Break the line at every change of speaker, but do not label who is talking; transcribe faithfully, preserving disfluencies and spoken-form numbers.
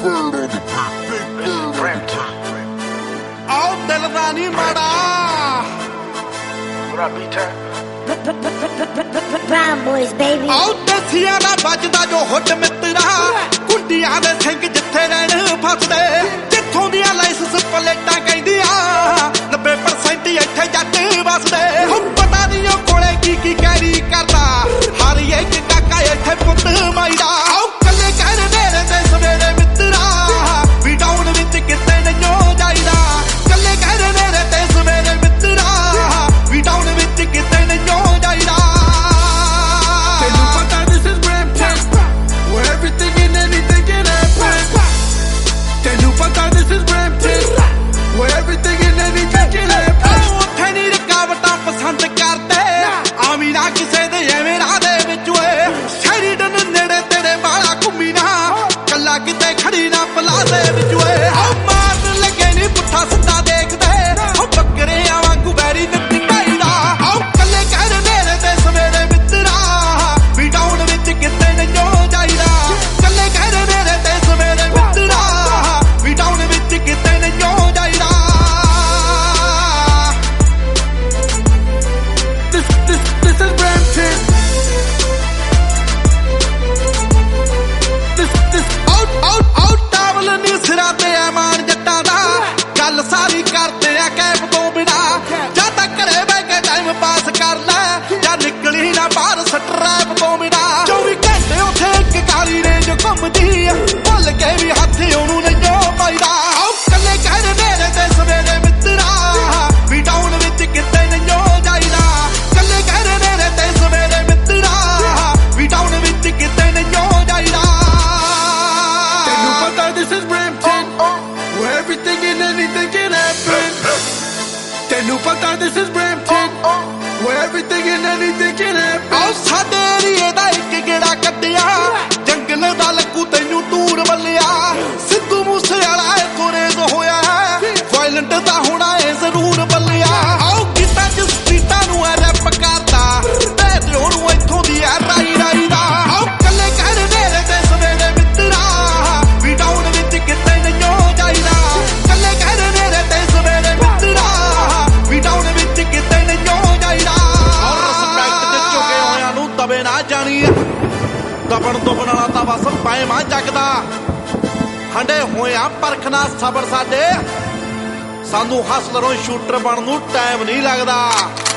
आओ दिल दा नी माड़ा
Brown boys, baby.
आओ देसियां दा बजदा जो हुट मित्रा कुंडियां दे सिंह जिथे रहन फसदे जिथों दियां लाइसेंस प्लेटां कहंदियां नब्बे परसेंट इत्थे जट वसदे हुण पता नहीं ओ कोले की की कैरी करदा हर एक काका इत्थे पुੱਤ माईदा आओ कल्ले कहर नेरे ते सवेरे मित्रा भी डाउन विच किते नहीं जाईदा कल्ले कहर नेरे ते सवेरे मित्रा भी डाउन विच किते नहीं जाईदा
This is Brampton, where everything and anything can happen.
ਉੱਥੇ ਨੀ ਰੁਕਾਵਟਾਂ ਪਸੰਦ ਕਰਦੇ ਆਵੀਂ ਨਾ ਕਿਸੇ ਦੇ ਐਵੇਂ ਰਾਹ ਦੇ ਵਿੱਚ ਓਏ ਸ਼ੈਰੀਡਨ ਨੇੜੇ ਤੇਰੇ ਵਾਲਾ ਘੁੰਮੀ ਨਾ ਕੱਲਾ ਕਿਤੇ ਖੜੀ ਨਾ ਪਲਾਜ਼ੇ ਵਿੱਚ ਓਏ ਆਹ ਮਾਰਨ ਲੱਗੇ ਨੀ ਪੁੱਠਾ ਸਿੱਧਾ ਦੇਖਦੇ ਉਹ ਬੱਕਰਿਆਂ ਵਾਂਗੂ ਬੈਰੀ ਦਿੱਤੀ ਢਾਈਦਾ ਆਹ ਕੱਲੇ ਕਹਿਰ ਨੇੜੇ ਤੇ ਸਵੇਰੇ ਮਿੱਤਰਾ ਵੀ ਡਾਊਨ ਵਿੱਚ ਕਿਤੇ ਨਹੀਂ ਜਾਈਦਾ ਕੱਲੇ ਕਹਿਰ ਨੇੜੇ ਤੇ ਸਵੇਰੇ ਮਿੱਤਰਾ ਵੀ ਡਾਊਨ ਵਿੱਚ ਕਿਤੇ ਨਹੀਂ ਜਾਈਦਾ
This, this, this is Brampton. This, this.
Out out out towel ਨੀ ਸਿਰਾਂ ਤੇ ਐਮਾਨ ਜੱਟਾਂ ਦਾ ਗੱਲ ਸਾਰੀ ਕਰਦੇ ਆ ਕੈਪ ਤੋਂ ਬਿਨਾ ਜਾਂ ਤਾਂ ਘਰੇ ਬਹਿ ਕੇ ਟਾਈਮ ਪਾਸ ਕਰ ਲੈ ਜਾਂ ਨਿਕਲੀ ਨਾ ਬਾਹਰ ਸਟਰੈਪ ਤੋਂ ਬਿਨਾ ਚੌਵੀ ਘੰਟੇ ਉੱਥੇ ਇੱਕ ਕਾਲੀ ਰੇਂਜ ਘੁੰਮਦੀ ਆ ਭੁੱਲ ਕੇ ਵੀ ਹੱਥ ਉਹਨੂੰ ਨਹੀਂ ਪਾਈਦਾ ਆਓ ਕੱਲੇ ਕਹਿਰ ਨੇਰੇ ਤੇ ਸਵੇਰੇ ਮਿੱਤਰਾ ਵੀ ਡਾਊਨ ਵਿੱਚ ਕਿਤੇ ਨਹੀਂ ਜਾਈਦਾ ਕੱਲੇ ਕਹਿਰ ਨੇਰੇ ਤੇ ਸਵੇਰੇ ਮਿੱਤਰਾ ਵੀ ਡਾਊਨ ਵਿੱਚ ਕਿਤੇ ਨਹੀਂ ਜਾਈਦਾ
ਤੈਨੂੰ ਪਤਾ this is Brampton, where everything and anything can happen. ਤੈਨੂੰ ਪਤਾ this is Brampton, where everything and anything can happen.
ਆਓ ਸਾਡੇ ਏਰੀਏ ਦਾ ਇੱਕ ਗੇੜਾ ਕੱਢਿਆ ਜੰਗਲ ਦਾ ਲੱਗੂ ਤੈਨੂੰ ਟੂਰ ਵੱਲਿਆ ਸਿੱਧੂ ਮੂਸੇ ਵਾਲਾ ਇੱਥੋਂ ਰੇਜ਼ ਹੋਇਆ ਵਾਇਲੈਂਟ ਦਾ ਹੋਣਾ ਏ ਜ਼ਰੂਰ ਬੱਲਿਆ ਆਓ ਗੀਤਾਂ ਚ ਸਟਰੀਟਾਂ ਨੂੰ ਐ ਰੈਪ ਕਰਦਾ ਤੇ ਉਹਨੂੰ ਇੱਥੋਂ ਦੀ ਐ ਰਾਈ ਰਾਈ ਦਾ ਆਓ ਕੱਲੇ ਕਹਿਰ ਨੇਰੇ ਤੇ ਸਵੇਰੇ ਮਿੱਤਰਾ ਵੀ ਡਾਊਨ ਵਿੱਚ ਕਿਤੇ ਨਹੀਂ ਜਾਈਦਾ ਕੱਲੇ ਕਹਿਰ ਨੇਰੇ ਤੇ ਸਵੇਰੇ ਮਿੱਤਰਾ ਵੀ ਡਾਊਨ ਵਿੱਚ ਕਿਤੇ ਨਹੀਂ ਜਾਈਦਾ ਔਰ ਰਿਸਪੈਕਟ ਦੇ ਝੁਕੇ ਹੋਇਆਂ ਨੂੰ ਦਬੇ ਨਾ ਜਾਣੀ ਦਬਣ ਦੁਬਣ ਵਾਲਾ ਤਾਂ ਬਸ ਪੈਮਾ ਜਗਦਾ ਹੰਡੇ ਹੋਇਆ ਪਰਖਣਾ ਸਬਰ ਸਾਡੇ ਸਾਨੂੰ ਹਸਲਰੋਂ ਸ਼ੂਟਰ ਬਣਨ ਨੂੰ ਟਾਈਮ ਨਹੀਂ ਲੱਗਦਾ।